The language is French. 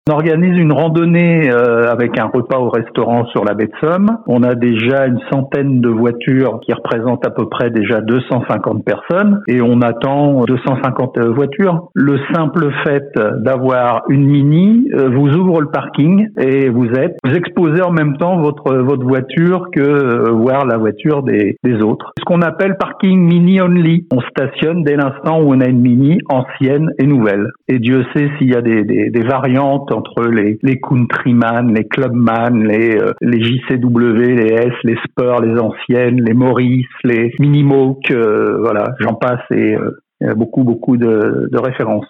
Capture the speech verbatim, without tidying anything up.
On organise une randonnée euh, avec un repas au restaurant sur la baie de Somme. On a déjà une centaine de voitures qui représentent à peu près déjà deux cent cinquante personnes et on attend deux cent cinquante voitures. Le simple fait d'avoir une Mini euh, vous ouvre le parking et vous êtes vous exposez en même temps votre votre voiture que euh, voir la voiture des, des autres. Ce qu'on appelle parking Mini only. On stationne dès l'instant où on a une Mini ancienne et nouvelle. Et Dieu sait s'il y a des, des, des variantes entre les, les Countryman, les Clubman, les, euh, les J C W, les S, les Spur, les anciennes, les Morris, les Minimoke, euh, voilà, j'en passe et euh, il y a beaucoup, beaucoup de, de références.